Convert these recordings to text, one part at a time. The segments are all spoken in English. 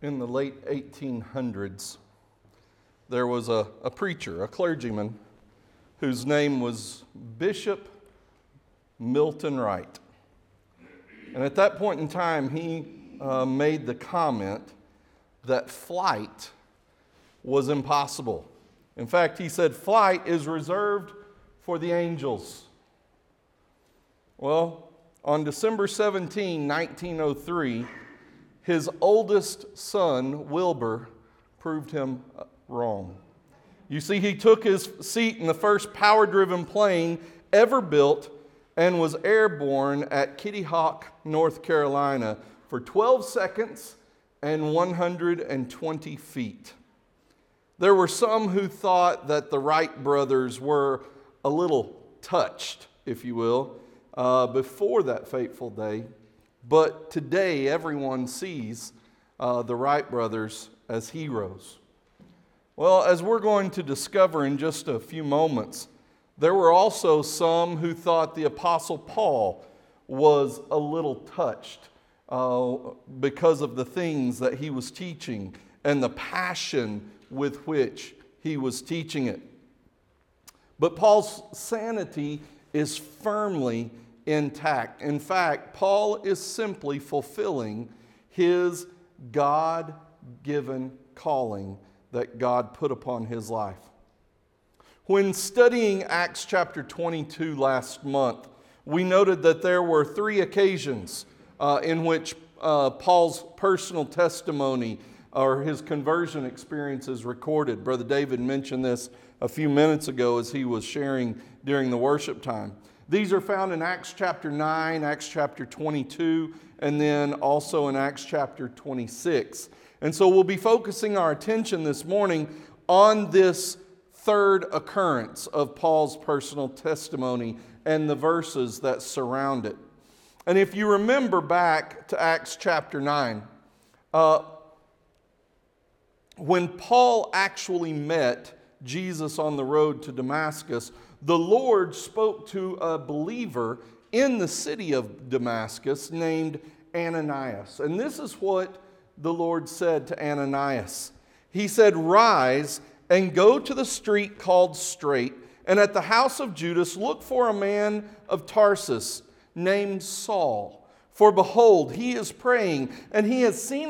In the late 1800s, there was a preacher, a clergyman, whose name was Bishop Milton Wright. And at that point in time, he made the comment that flight was impossible. In fact, he said flight is reserved for the angels. Well, on December 17, 1903, his oldest son, Wilbur, proved him wrong. You see, he took his seat in the first power-driven plane ever built and was airborne at Kitty Hawk, North Carolina for 12 seconds and 120 feet. There were some who thought that the Wright brothers were a little touched, if you will, before that fateful day. But today, everyone sees the Wright brothers as heroes. Well, as we're going to discover in just a few moments, there were also some who thought the Apostle Paul was a little touched because of the things that he was teaching and the passion with which he was teaching it. But Paul's sanity is firmly intact. In fact, Paul is simply fulfilling his God-given calling that God put upon his life. When studying Acts chapter 22 last month, we noted that there were 3 occasions in which Paul's personal testimony or his conversion experience is recorded. Brother David mentioned this a few minutes ago as he was sharing during the worship time. These are found in Acts chapter 9, Acts chapter 22, and then also in Acts chapter 26. And so we'll be focusing our attention this morning on this third occurrence of Paul's personal testimony and the verses that surround it. And if you remember back to Acts chapter 9, when Paul actually met Jesus on the road to Damascus, the Lord spoke to a believer in the city of Damascus named Ananias. And this is what the Lord said to Ananias. He said, "Rise and go to the street called Straight, and at the house of Judas look for a man of Tarsus named Saul. For behold, he is praying, and he has seen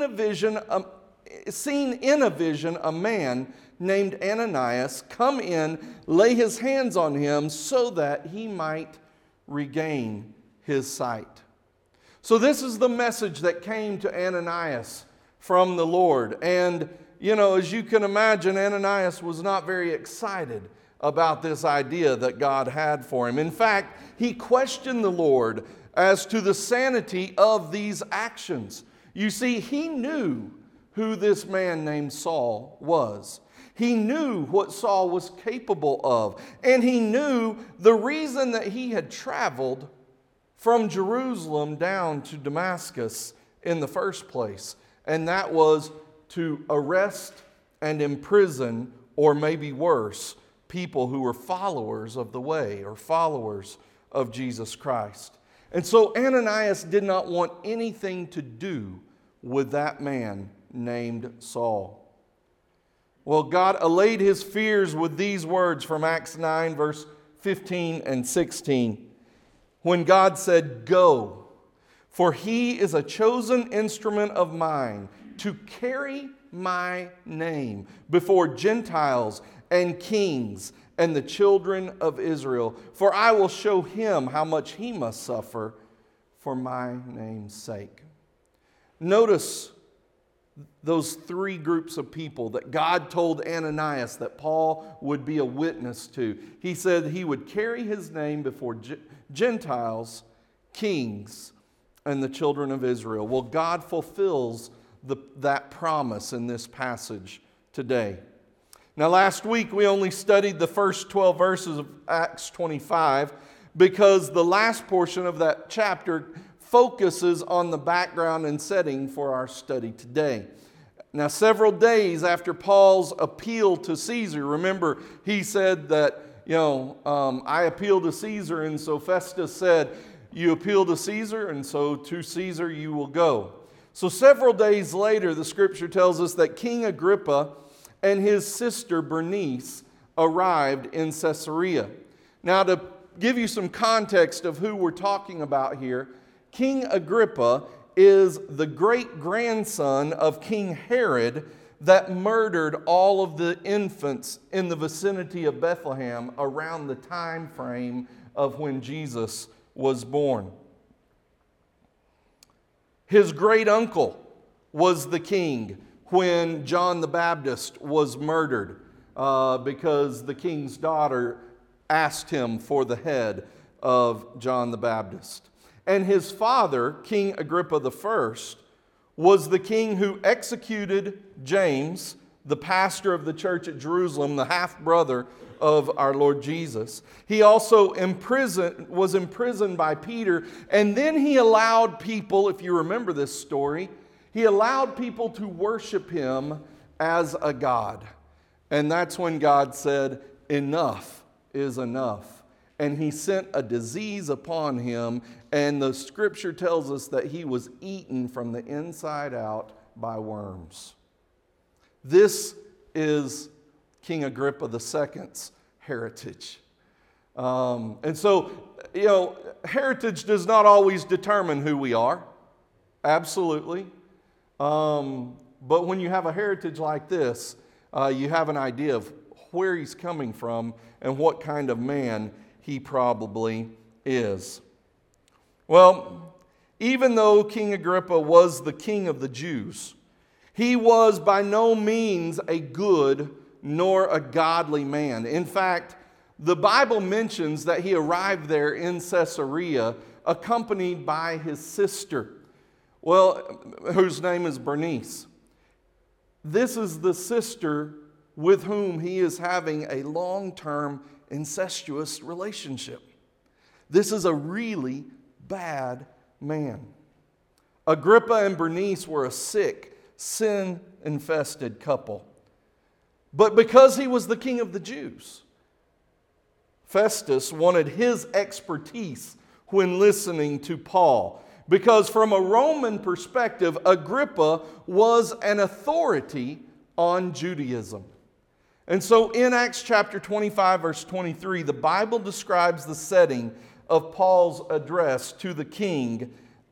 in a vision a man named Ananias come in, lay his hands on him so that he might regain his sight." So this is the message that came to Ananias from the Lord. And, as you can imagine, Ananias was not very excited about this idea that God had for him. In fact, he questioned the Lord as to the sanity of these actions. You see, he knew who this man named Saul was. He knew what Saul was capable of. And he knew the reason that he had traveled from Jerusalem down to Damascus in the first place. And that was to arrest and imprison, or maybe worse, people who were followers of the way or followers of Jesus Christ. And so Ananias did not want anything to do with that man named Saul. Well, God allayed his fears with these words from Acts 9, verse 15 and 16. When God said, "Go, for he is a chosen instrument of mine to carry my name before Gentiles and kings and the children of Israel. For I will show him how much he must suffer for my name's sake." Notice those 3 groups of people that God told Ananias that Paul would be a witness to. He said he would carry his name before Gentiles, kings, and the children of Israel. Well, God fulfills that promise in this passage today. Now, last week we only studied the first 12 verses of Acts 25 because the last portion of that chapter focuses on the background and setting for our study today. Now, several days after Paul's appeal to Caesar, remember he said that, I appeal to Caesar, and so Festus said, "You appeal to Caesar, and so to Caesar you will go." So several days later, the scripture tells us that King Agrippa and his sister Bernice arrived in Caesarea. Now, to give you some context of who we're talking about here, King Agrippa is the great-grandson of King Herod that murdered all of the infants in the vicinity of Bethlehem around the time frame of when Jesus was born. His great-uncle was the king when John the Baptist was murdered because the king's daughter asked him for the head of John the Baptist. And his father, King Agrippa I, was the king who executed James, the pastor of the church at Jerusalem, the half-brother of our Lord Jesus. He also was imprisoned by Peter, and then he allowed people, if you remember this story, he allowed people to worship him as a god. And that's when God said, enough is enough. And he sent a disease upon him, and the scripture tells us that he was eaten from the inside out by worms. This is King Agrippa II's heritage. And so, heritage does not always determine who we are. Absolutely. But when you have a heritage like this, you have an idea of where he's coming from and what kind of man he probably is. Well, even though King Agrippa was the king of the Jews, he was by no means a good nor a godly man. In fact, the Bible mentions that he arrived there in Caesarea accompanied by his sister, whose name is Bernice. This is the sister with whom he is having a long-term incestuous relationship. This is a really bad man. Agrippa and Bernice were a sick, sin-infested couple. But because he was the king of the Jews, Festus wanted his expertise when listening to Paul. Because from a Roman perspective, Agrippa was an authority on Judaism. And so in Acts chapter 25, verse 23, the Bible describes the setting of Paul's address to the king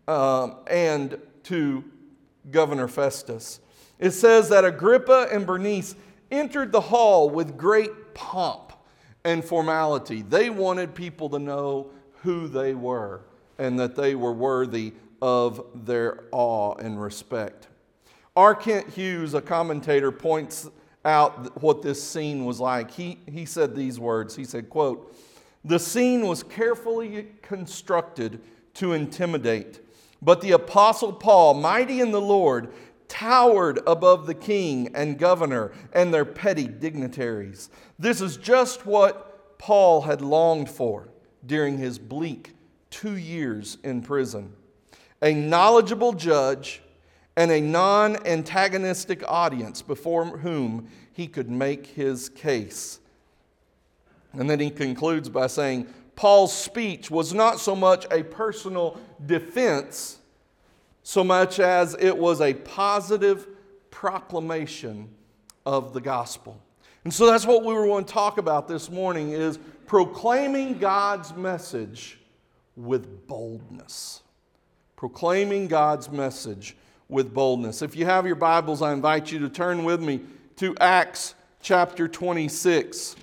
and to Governor Festus. It says that Agrippa and Bernice entered the hall with great pomp and formality. They wanted people to know who they were and that they were worthy of their awe and respect. R. Kent Hughes, a commentator, points out what this scene was like. He said these words. He said, quote, "The scene was carefully constructed to intimidate, but the Apostle Paul, mighty in the Lord, towered above the king and governor and their petty dignitaries. This is just what Paul had longed for during his bleak 2 years in prison. A knowledgeable judge and a non-antagonistic audience before whom he could make his case." And then he concludes by saying, Paul's speech was not so much a personal defense, so much as it was a positive proclamation of the gospel. And so that's what we want to talk about this morning, is proclaiming God's message with boldness. Proclaiming God's message with boldness. If you have your Bibles, I invite you to turn with me to Acts chapter 26.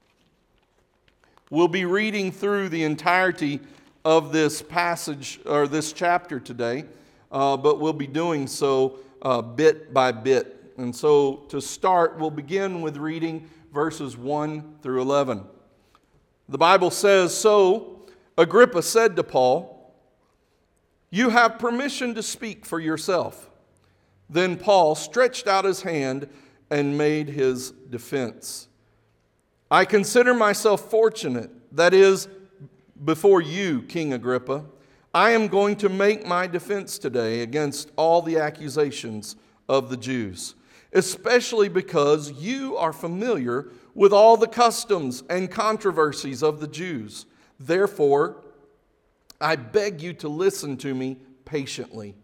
We'll be reading through the entirety of this passage, or this chapter today, but we'll be doing so bit by bit. And so to start, we'll begin with reading verses 1 through 11. The Bible says, "So Agrippa said to Paul, 'You have permission to speak for yourself.' Then Paul stretched out his hand and made his defense. 'I consider myself fortunate, that is, before you, King Agrippa. I am going to make my defense today against all the accusations of the Jews, especially because you are familiar with all the customs and controversies of the Jews. Therefore, I beg you to listen to me patiently.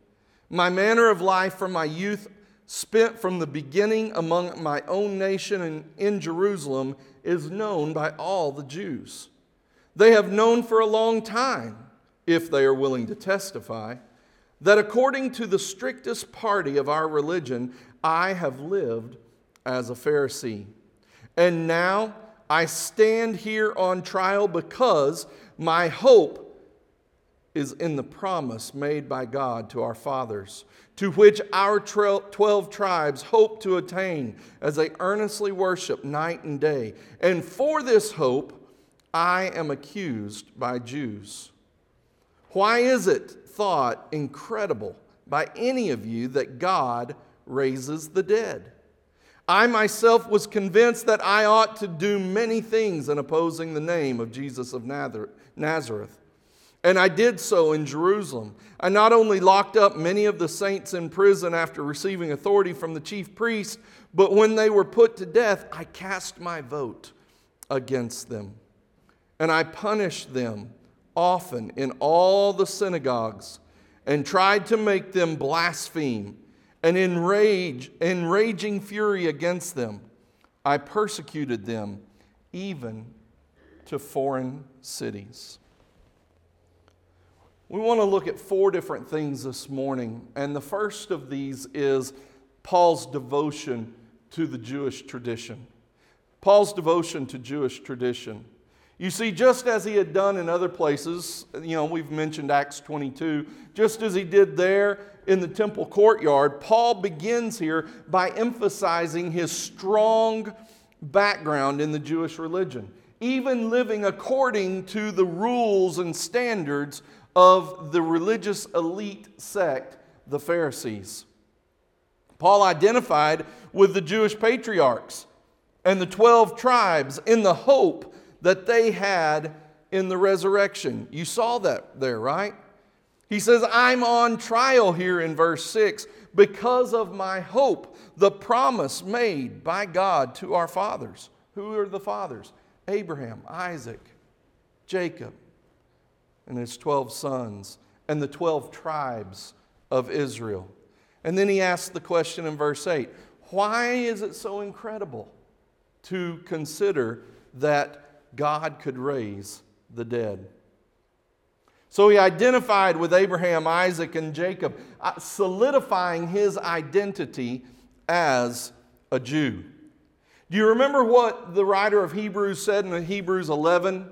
My manner of life from my youth, spent from the beginning among my own nation and in Jerusalem, is known by all the Jews. They have known for a long time, if they are willing to testify, that according to the strictest party of our religion, I have lived as a Pharisee. And now I stand here on trial because my hope is in the promise made by God to our fathers, to which our 12 tribes hope to attain as they earnestly worship night and day. And for this hope I am accused by Jews. Why is it thought incredible by any of you that God raises the dead? I myself was convinced that I ought to do many things in opposing the name of Jesus of Nazareth. And I did so in Jerusalem. I not only locked up many of the saints in prison after receiving authority from the chief priests, but when they were put to death, I cast my vote against them. And I punished them often in all the synagogues and tried to make them blaspheme. And in raging fury against them, I persecuted them even to foreign cities. We want to look at 4 different things this morning, and the first of these is Paul's devotion to the Jewish tradition. Paul's devotion to Jewish tradition. You see, just as he had done in other places, we've mentioned Acts 22, just as he did there in the temple courtyard, Paul begins here by emphasizing his strong background in the Jewish religion, even living according to the rules and standards of the religious elite sect, the Pharisees. Paul identified with the Jewish patriarchs and the 12 tribes in the hope that they had in the resurrection. You saw that there, right? He says, I'm on trial here in verse 6 because of my hope, the promise made by God to our fathers. Who are the fathers? Abraham, Isaac, Jacob, and his 12 sons, and the 12 tribes of Israel. And then he asks the question in verse 8, why is it so incredible to consider that God could raise the dead? So he identified with Abraham, Isaac, and Jacob, solidifying his identity as a Jew. Do you remember what the writer of Hebrews said in Hebrews 11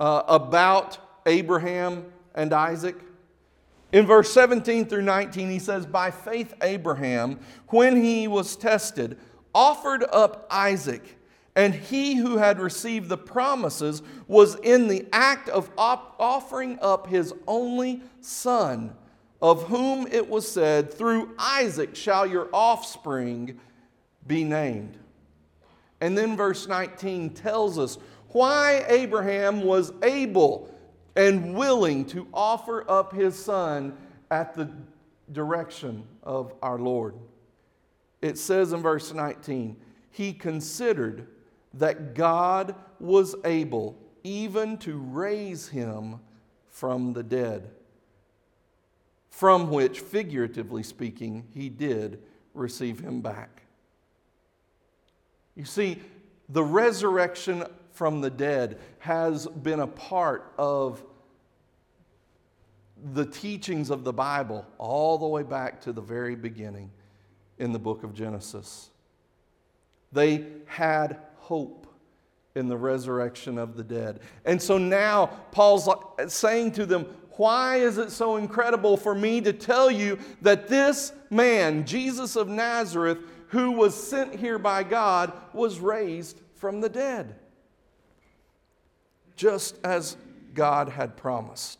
about Abraham and Isaac? In verse 17 through 19, he says, by faith Abraham, when he was tested, offered up Isaac. And he who had received the promises was in the act of offering up his only son, of whom it was said, through Isaac shall your offspring be named. And then verse 19 tells us why Abraham was able and willing to offer up his son at the direction of our Lord. It says in verse 19, he considered that God was able even to raise him from the dead, from which, figuratively speaking, he did receive him back. You see, the resurrection from the dead has been a part of the teachings of the Bible all the way back to the very beginning in the book of Genesis. They had hope in the resurrection of the dead. And so now Paul's saying to them, why is it so incredible for me to tell you that this man, Jesus of Nazareth, who was sent here by God, was raised from the dead, just as God had promised?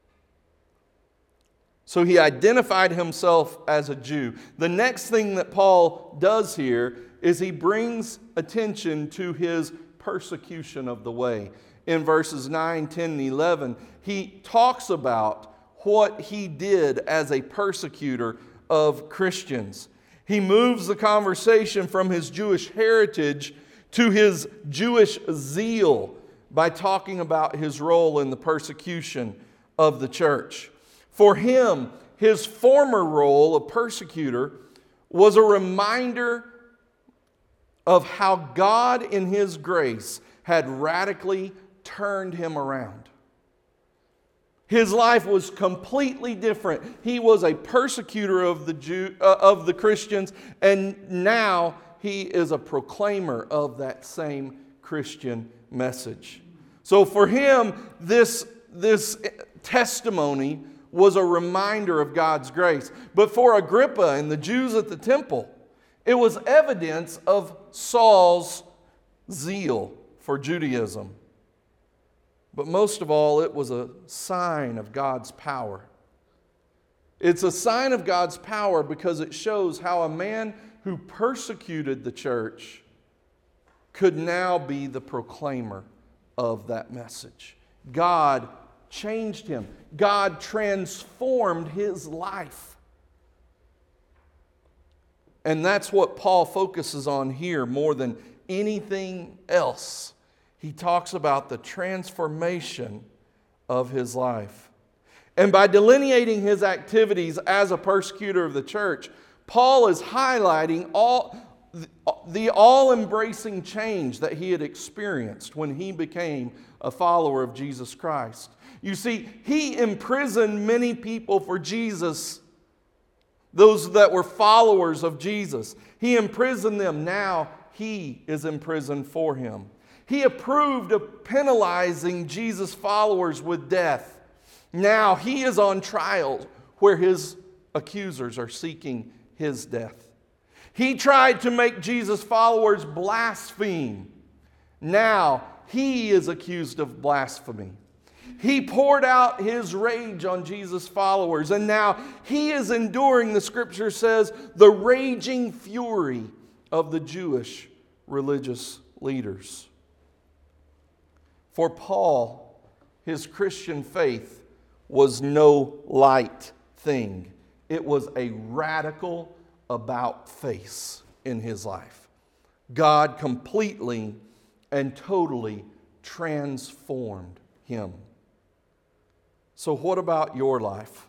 So he identified himself as a Jew. The next thing that Paul does here is he brings attention to his persecution of the way. In verses 9, 10, and 11, he talks about what he did as a persecutor of Christians. He moves the conversation from his Jewish heritage to his Jewish zeal by talking about his role in the persecution of the church. For him, his former role of persecutor was a reminder of how God in His grace had radically turned him around. His life was completely different. He was a persecutor of the Christians, and now he is a proclaimer of that same Christian message. So for him, this testimony was a reminder of God's grace. But for Agrippa and the Jews at the temple, it was evidence of Saul's zeal for Judaism. But most of all, it was a sign of God's power. It's a sign of God's power because it shows how a man who persecuted the church could now be the proclaimer of that message. God changed him. God transformed his life. And that's what Paul focuses on here more than anything else. He talks about the transformation of his life. And by delineating his activities as a persecutor of the church, Paul is highlighting the all-embracing change that he had experienced when he became a follower of Jesus Christ. You see, he imprisoned many people for Jesus, those that were followers of Jesus. He imprisoned them. Now he is imprisoned for him. He approved of penalizing Jesus' followers with death. Now he is on trial where his accusers are seeking his death. He tried to make Jesus' followers blaspheme. Now he is accused of blasphemy. He poured out his rage on Jesus' followers, and now he is enduring, the scripture says, the raging fury of the Jewish religious leaders. For Paul, his Christian faith was no light thing. It was a radical about-face in his life. God completely and totally transformed him. So what about your life?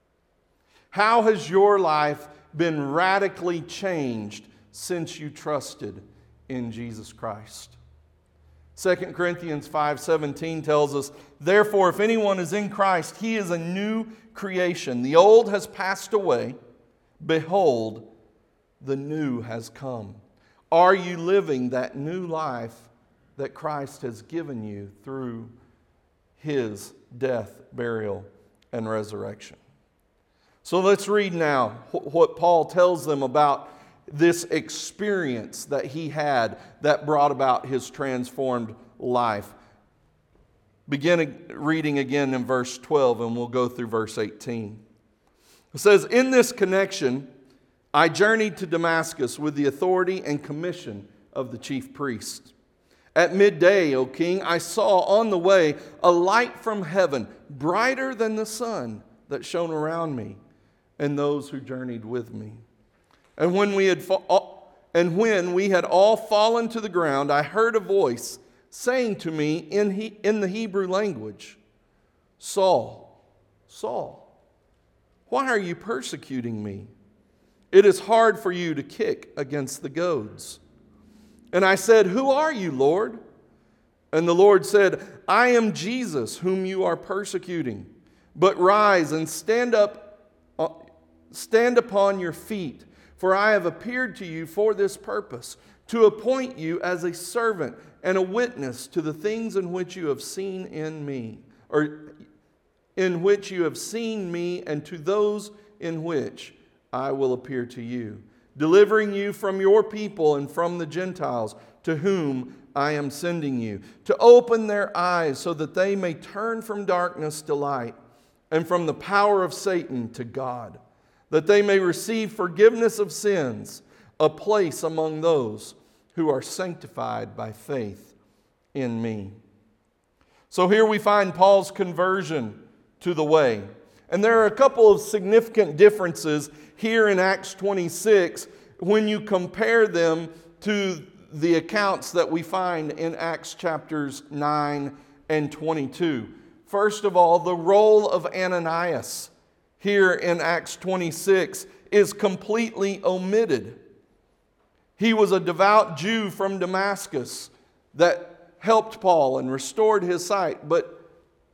How has your life been radically changed since you trusted in Jesus Christ? 2 Corinthians 5:17 tells us, "Therefore, if anyone is in Christ, he is a new creation. The old has passed away. Behold, the new has come." Are you living that new life that Christ has given you through His death, burial, and resurrection? So let's read now what Paul tells them about this experience that he had that brought about his transformed life. Begin reading again in verse 12, and we'll go through verse 18. It says, "In this connection, I journeyed to Damascus with the authority and commission of the chief priest. At midday, O king, I saw on the way a light from heaven, brighter than the sun that shone around me and those who journeyed with me. And when we had all fallen to the ground, I heard a voice saying to me in the Hebrew language, 'Saul, Saul, why are you persecuting me? It is hard for you to kick against the goads.' And I said, 'Who are you, Lord?' And the Lord said, 'I am Jesus, whom you are persecuting. But rise and stand upon your feet, for I have appeared to you for this purpose, to appoint you as a servant and a witness to the things in which you have seen in me, or in which you have seen me, and to those in which I will appear to you, delivering you from your people and from the Gentiles, to whom I am sending you, to open their eyes so that they may turn from darkness to light, and from the power of Satan to God, that they may receive forgiveness of sins, a place among those who are sanctified by faith in me.'" So here we find Paul's conversion to the way. And there are a couple of significant differences here in Acts 26 when you compare them to the accounts that we find in Acts chapters 9 and 22. First of all, the role of Ananias. here in Acts 26 is completely omitted. He was a devout Jew from Damascus that helped Paul and restored his sight, but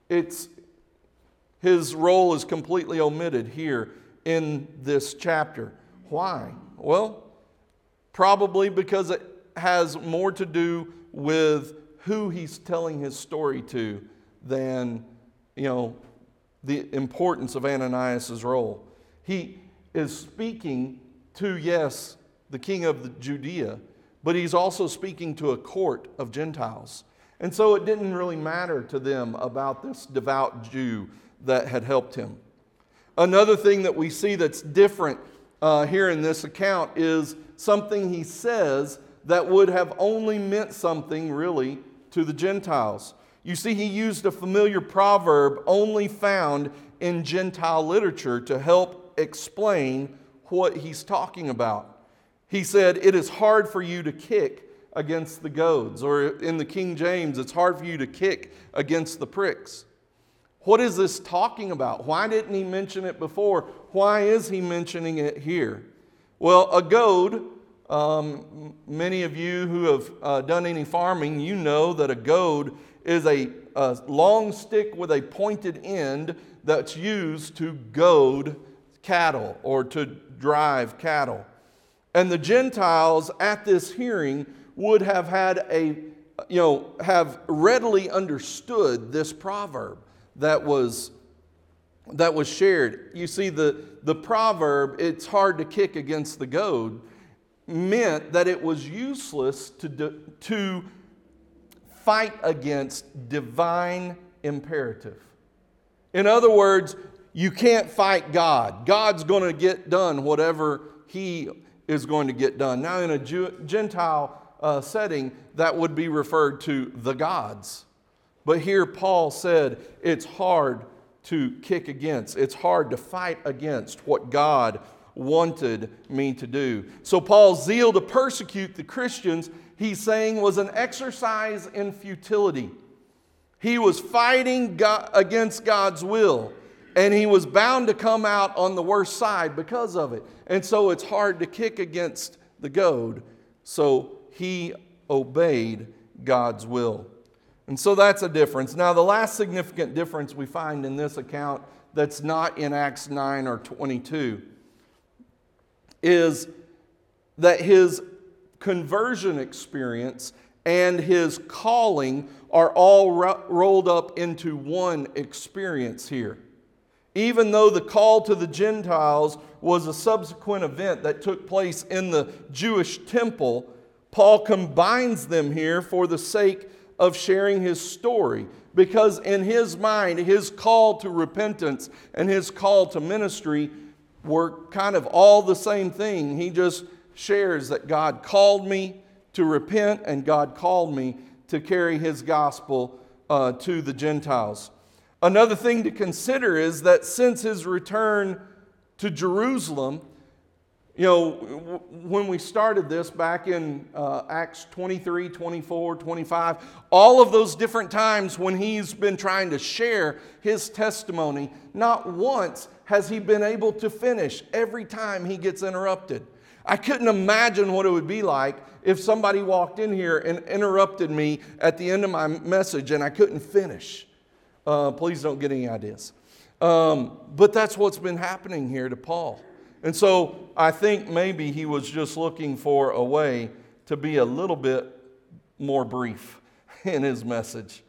his role is completely omitted here in this chapter. Why? Well, probably because it has more to do with who he's telling his story to than, the importance of Ananias' role. He is speaking to, yes, the king of Judea, but he's also speaking to a court of Gentiles. And so it didn't really matter to them about this devout Jew that had helped him. Another thing that we see that's different here in this account is something he says that would have only meant something really to the Gentiles. You see, he used a familiar proverb only found in Gentile literature to help explain what he's talking about. He said, "It is hard for you to kick against the goads," or in the King James, "It's hard for you to kick against the pricks." What is this talking about? Why didn't he mention it before? Why is he mentioning it here? Well, a goad, many of you who have done any farming, you know that a goad is a long stick with a pointed end that's used to goad cattle or to drive cattle. And the Gentiles at this hearing would have had have readily understood this proverb that was shared. You see, the proverb, "It's hard to kick against the goad," meant that it was useless to fight against divine imperative. In other words, you can't fight God. God's going to get done whatever He is going to get done. Now, in a Gentile setting, that would be referred to the gods. But here Paul said it's hard to kick against. It's hard to fight against what God wanted me to do. So Paul's zeal to persecute the Christians, he's saying, was an exercise in futility. He was fighting against God's will, and he was bound to come out on the worst side because of it. And so it's hard to kick against the goad. So he obeyed God's will. And so that's a difference. Now, the last significant difference we find in this account that's not in Acts 9 or 22 is that his conversion experience and his calling are all rolled up into one experience here. Even though the call to the Gentiles was a subsequent event that took place in the Jewish temple, Paul combines them here for the sake of sharing his story. Because in his mind, his call to repentance and his call to ministry were kind of all the same thing. He just shares that God called me to repent and God called me to carry His gospel to the Gentiles. Another thing to consider is that since his return to Jerusalem, when we started this back in Acts 23, 24, 25, all of those different times when he's been trying to share his testimony, not once has he been able to finish every time he gets interrupted. I couldn't imagine what it would be like if somebody walked in here and interrupted me at the end of my message and I couldn't finish. Please don't get any ideas. But that's what's been happening here to Paul. And so I think maybe he was just looking for a way to be a little bit more brief in his message.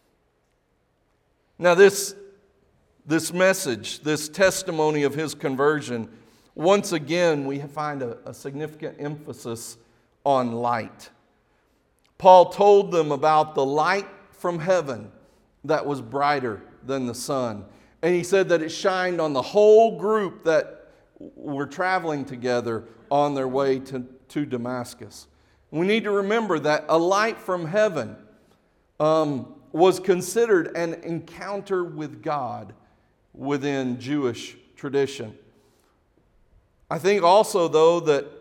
Now this message, this testimony of his conversion, once again we find a significant emphasis on light. Paul told them about the light from heaven that was brighter than the sun. And he said that it shined on the whole group that were traveling together on their way to Damascus. We need to remember that a light from heaven was considered an encounter with God within Jewish tradition. I think also, though, that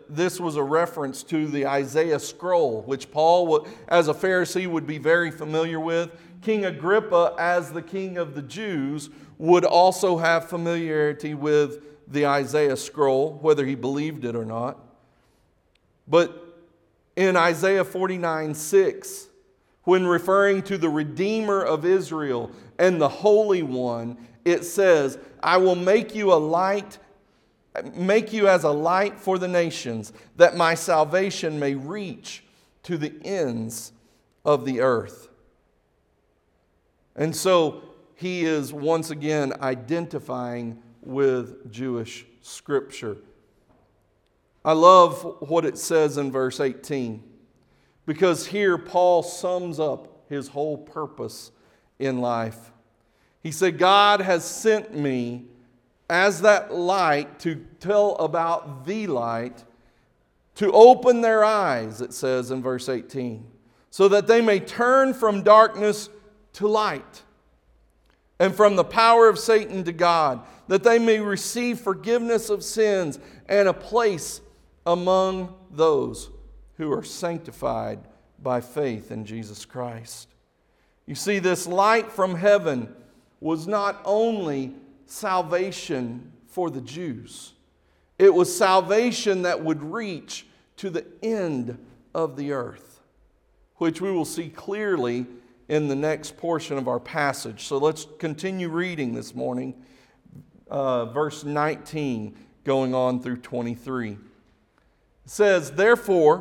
this was a reference to the Isaiah scroll, which Paul, as a Pharisee, would be very familiar with. King Agrippa, as the king of the Jews, would also have familiarity with the Isaiah scroll, whether he believed it or not. But in Isaiah 49:6, when referring to the Redeemer of Israel and the Holy One, it says, I will make you as a light for the nations, that my salvation may reach to the ends of the earth. And so he is once again identifying with Jewish Scripture. I love what it says in verse 18, because here Paul sums up his whole purpose in life. He said, God has sent me as that light to tell about the light, to open their eyes, it says in verse 18, so that they may turn from darkness to light, and from the power of Satan to God, that they may receive forgiveness of sins and a place among those who are sanctified by faith in Jesus Christ. You see, this light from heaven was not only salvation for the Jews, it was salvation that would reach to the end of the earth, which we will see clearly in the next portion of our passage. So let's continue reading this morning, verse 19 going on through 23. It says, Therefore,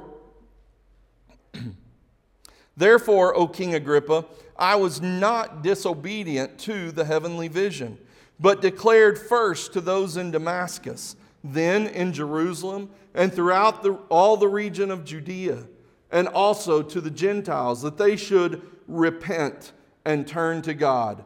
O King Agrippa, I was not disobedient to the heavenly vision, but declared first to those in Damascus, then in Jerusalem, and throughout all the region of Judea, and also to the Gentiles, that they should repent and turn to God,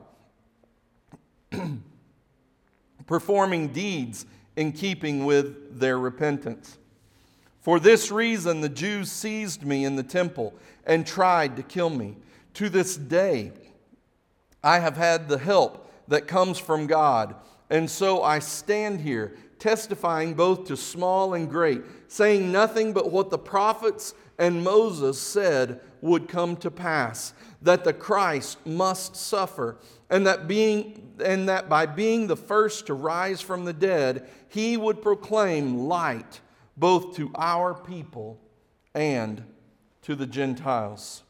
performing deeds in keeping with their repentance. For this reason the Jews seized me in the temple and tried to kill me. To this day I have had the help that comes from God, and so I stand here testifying both to small and great, saying nothing but what the prophets and Moses said would come to pass, that the Christ must suffer, and that by being the first to rise from the dead, he would proclaim light both to our people and to the Gentiles.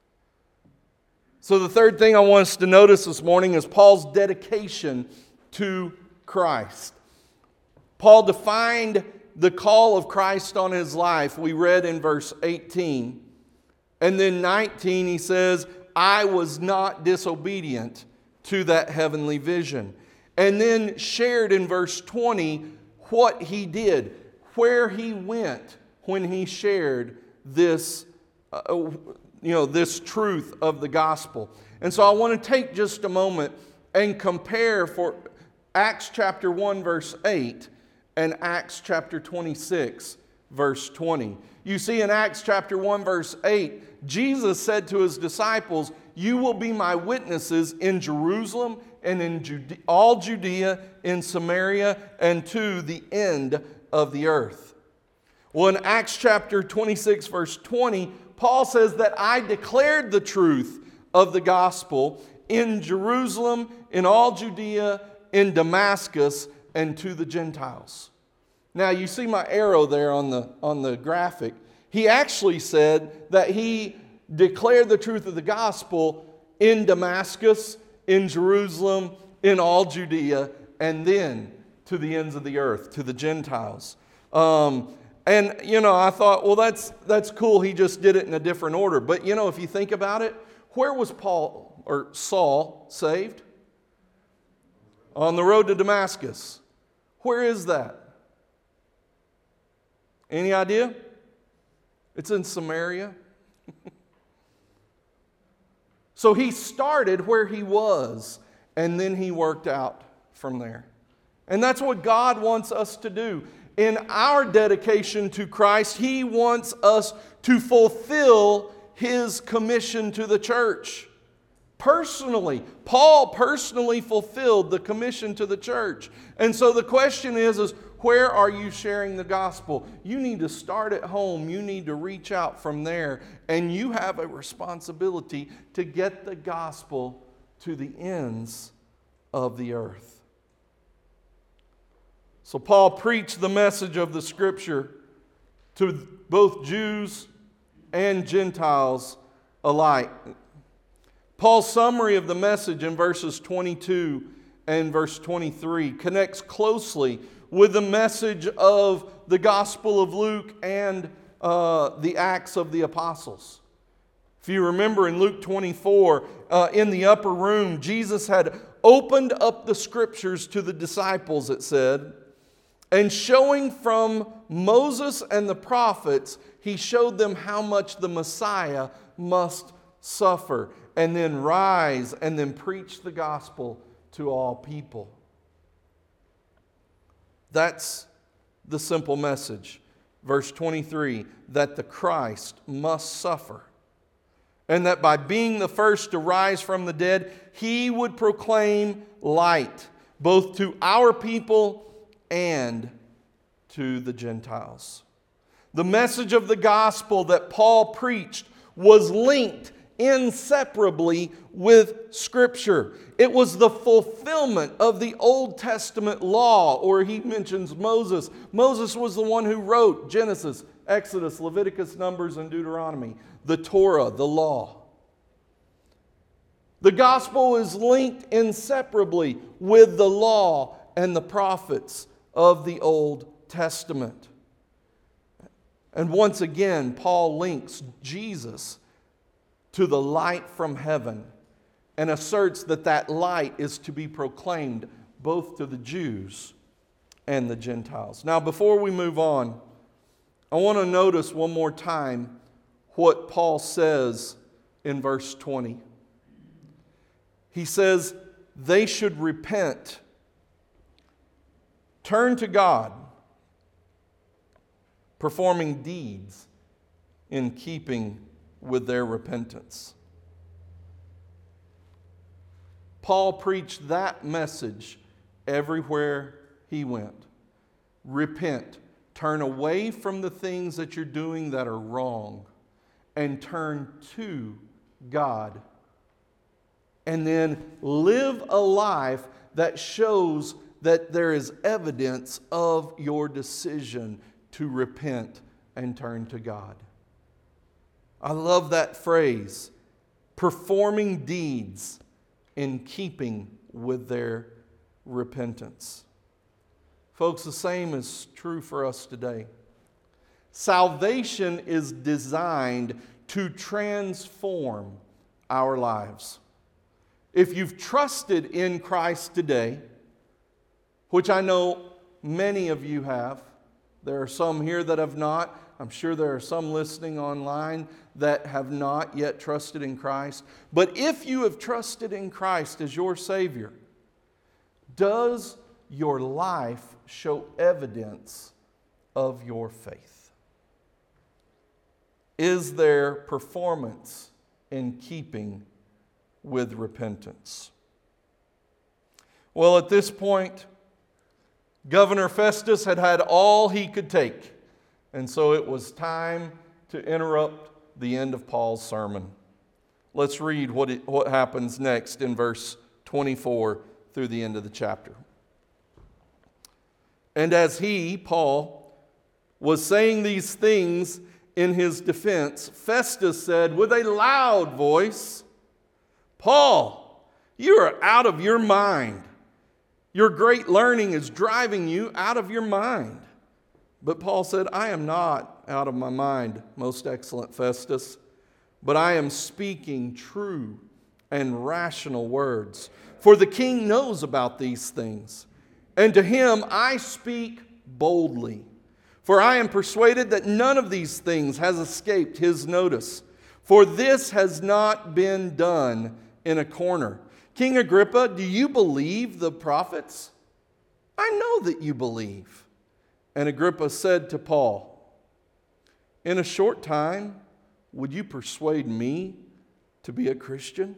So the third thing I want us to notice this morning is Paul's dedication to Christ. Paul defined the call of Christ on his life. We read in verse 18. And then 19 he says, I was not disobedient to that heavenly vision. And then shared in verse 20 what he did, where he went when he shared this, this truth of the gospel. And so I want to take just a moment and compare for Acts chapter 1 verse 8 and Acts chapter 26 verse 20. You see, in Acts chapter 1 verse 8, Jesus said to his disciples, you will be my witnesses in Jerusalem and in all Judea, in Samaria, and to the end of the earth. Well, in Acts chapter 26 verse 20, Paul says that I declared the truth of the gospel in Jerusalem, in all Judea, in Damascus, and to the Gentiles. Now you see my arrow there on the graphic. He actually said that he declared the truth of the gospel in Damascus, in Jerusalem, in all Judea, and then to the ends of the earth, to the Gentiles. And I thought, well, that's cool. He just did it in a different order. But if you think about it, where was Saul saved? On the road to Damascus. Where is that? Any idea? It's in Samaria. So he started where he was, and then he worked out from there. And that's what God wants us to do. In our dedication to Christ, he wants us to fulfill his commission to the church. Personally, Paul personally fulfilled the commission to the church. And so the question is Where are you sharing the gospel? You need to start at home. You need to reach out from there. And you have a responsibility to get the gospel to the ends of the earth. So Paul preached the message of the Scripture to both Jews and Gentiles alike. Paul's summary of the message in verses 22 and verse 23 connects closely with the message of the Gospel of Luke and the Acts of the Apostles. If you remember in Luke 24, in the upper room, Jesus had opened up the Scriptures to the disciples, it said, and showing from Moses and the prophets, he showed them how much the Messiah must suffer and then rise and then preach the gospel to all people. That's the simple message. Verse 23, that the Christ must suffer, and that by being the first to rise from the dead, he would proclaim light both to our people and to the Gentiles. The message of the gospel that Paul preached was linked inseparably with Scripture. It was the fulfillment of the Old Testament law, or he mentions Moses. Moses was the one who wrote Genesis, Exodus, Leviticus, Numbers, and Deuteronomy, the Torah, the law. The gospel is linked inseparably with the law and the prophets of the Old Testament. And once again, Paul links Jesus to the light from heaven and asserts that that light is to be proclaimed both to the Jews and the Gentiles. Now, before we move on, I want to notice one more time what Paul says in verse 20. He says, they should repent, turn to God, performing deeds in keeping with their repentance. Paul preached that message everywhere he went. Repent. Turn away from the things that you're doing that are wrong and turn to God. And then live a life that shows that there is evidence of your decision to repent and turn to God. I love that phrase, performing deeds in keeping with their repentance. Folks, the same is true for us today. Salvation is designed to transform our lives. If you've trusted in Christ today, which I know many of you have, there are some here that have not. I'm sure there are some listening online that have not yet trusted in Christ. But if you have trusted in Christ as your Savior, does your life show evidence of your faith? Is there performance in keeping with repentance? Well, at this point, Governor Festus had had all he could take, and so it was time to interrupt the end of Paul's sermon. Let's read what happens next in verse 24 through the end of the chapter. And as he, Paul, was saying these things in his defense, Festus said with a loud voice, Paul, you are out of your mind. Your great learning is driving you out of your mind. But Paul said, I am not out of my mind, most excellent Festus, but I am speaking true and rational words. For the king knows about these things, and to him I speak boldly. For I am persuaded that none of these things has escaped his notice. For this has not been done in a corner. King Agrippa, do you believe the prophets? I know that you believe. And Agrippa said to Paul, in a short time, would you persuade me to be a Christian?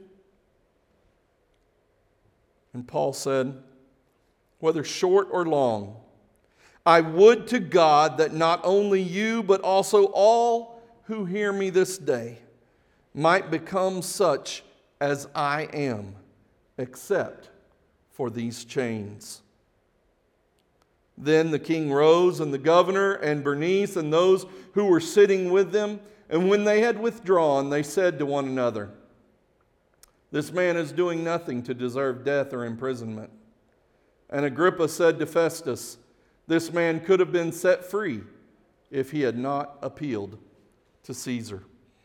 And Paul said, whether short or long, I would to God that not only you, but also all who hear me this day might become such as I am, except for these chains." Then the king rose, and the governor and Bernice and those who were sitting with them, and when they had withdrawn, they said to one another, "This man is doing nothing to deserve death or imprisonment." And Agrippa said to Festus, "This man could have been set free if he had not appealed to Caesar."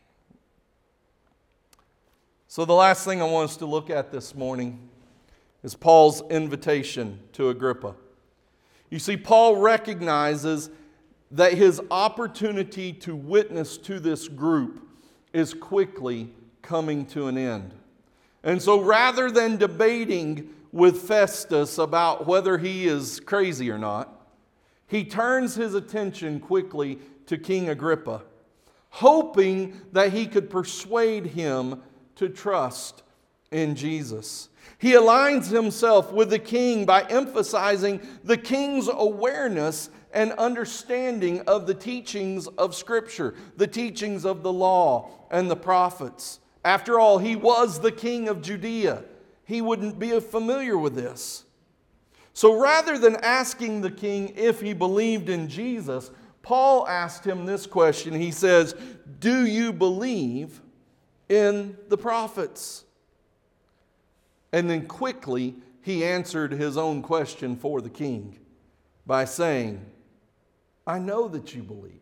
So the last thing I want us to look at this morning is Paul's invitation to Agrippa. You see, Paul recognizes that his opportunity to witness to this group is quickly coming to an end. And so rather than debating with Festus about whether he is crazy or not, he turns his attention quickly to King Agrippa, hoping that he could persuade him to trust in Jesus. He aligns himself with the king by emphasizing the king's awareness and understanding of the teachings of Scripture, the teachings of the law and the prophets. After all, he was the king of Judea. He wouldn't be familiar with this. So rather than asking the king if he believed in Jesus, Paul asked him this question. He says, "Do you believe in the prophets?" And then quickly he answered his own question for the king by saying, "I know that you believe."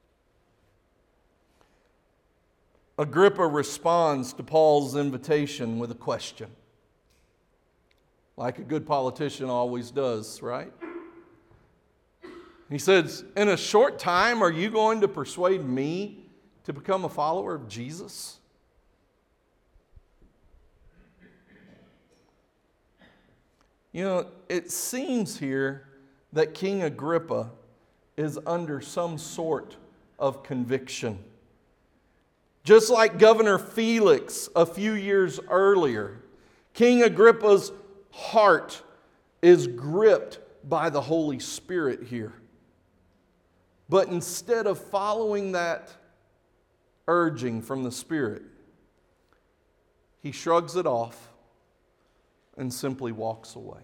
Agrippa responds to Paul's invitation with a question, like a good politician always does, right? He says, "In a short time, are you going to persuade me to become a follower of Jesus?" You know, it seems here that King Agrippa is under some sort of conviction. Just like Governor Felix a few years earlier, King Agrippa's heart is gripped by the Holy Spirit here. But instead of following that urging from the Spirit, he shrugs it off and simply walks away.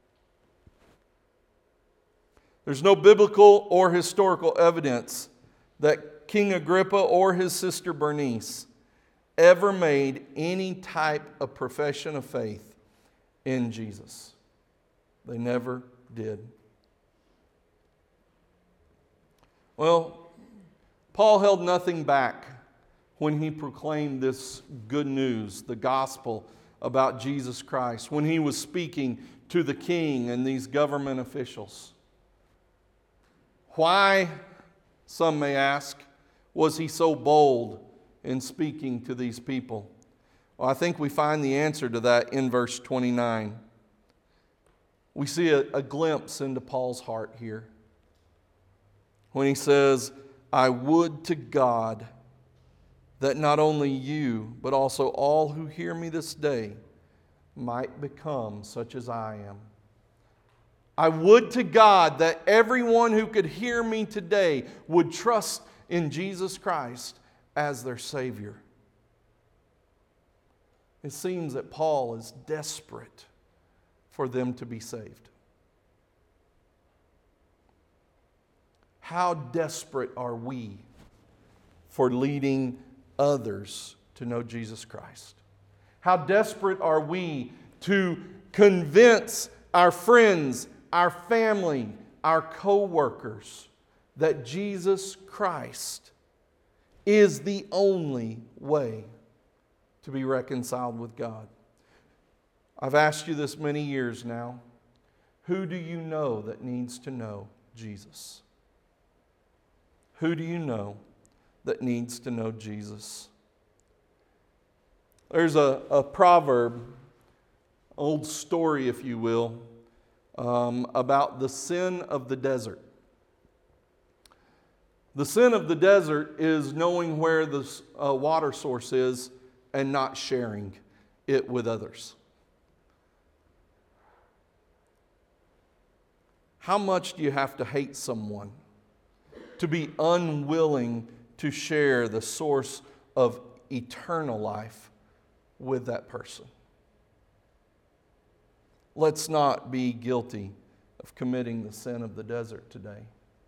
There's no biblical or historical evidence that King Agrippa or his sister Bernice ever made any type of profession of faith in Jesus. They never did. Well, Paul held nothing back when he proclaimed this good news, the gospel about Jesus Christ, when he was speaking to the king and these government officials. Why, some may ask, was he so bold in speaking to these people? Well, I think we find the answer to that in verse 29. We see a glimpse into Paul's heart here when he says, "I would to God that not only you, but also all who hear me this day might become such as I am." I would to God that everyone who could hear me today would trust in Jesus Christ as their Savior. It seems that Paul is desperate for them to be saved. How desperate are we for leading others to know Jesus Christ? How desperate are we to convince our friends, our family, our co-workers that Jesus Christ is the only way to be reconciled with God? I've asked you this many years now. Who do you know that needs to know Jesus? Who do you know that needs to know Jesus? There's a proverb, old story if you will, about the sin of the desert. The sin of the desert is knowing where the water source is and not sharing it with others. How much do you have to hate someone to be unwilling to share the source of eternal life with that person? Let's not be guilty of committing the sin of the desert today.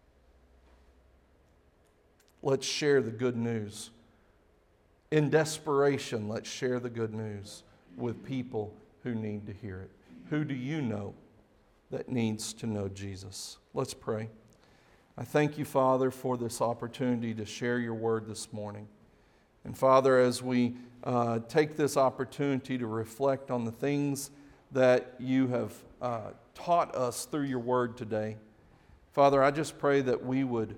Let's share the good news. In desperation, let's share the good news with people who need to hear it. Who do you know that needs to know Jesus? Let's pray. I thank you, Father, for this opportunity to share your word this morning. And Father, as we take this opportunity to reflect on the things that you have taught us through your word today, Father, I just pray that we would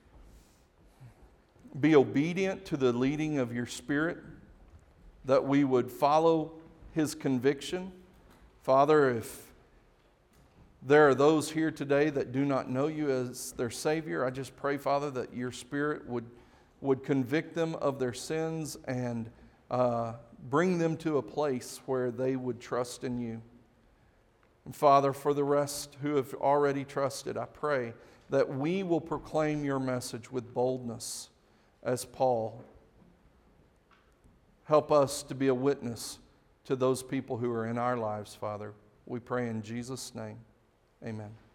be obedient to the leading of your Spirit, that we would follow his conviction. Father, if there are those here today that do not know you as their Savior, I just pray, Father, that your Spirit would convict them of their sins and bring them to a place where they would trust in you. And Father, for the rest who have already trusted, I pray that we will proclaim your message with boldness as Paul. Help us to be a witness to those people who are in our lives, Father. We pray in Jesus' name. Amen.